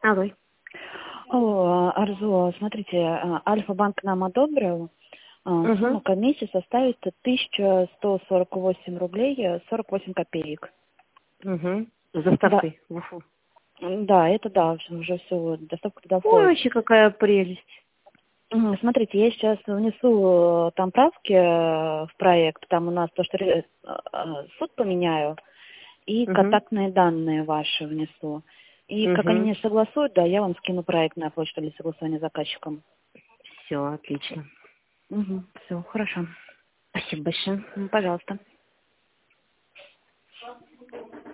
Алло. Алло, Арзу, смотрите, Альфа-банк нам одобрил, сумма комиссии составит 1148 рублей 48 копеек. С Да, доставкой в Уфу. да, это да, уже все, доставка туда Ой, входит. вообще какая прелесть. Смотрите, я сейчас внесу там правки в проект, там у нас то, что суд поменяю, и контактные данные ваши внесу. И как они мне согласуют, да, я вам скину проект на почту для согласования с заказчиком. Все, отлично. Все, хорошо. Спасибо большое. Пожалуйста.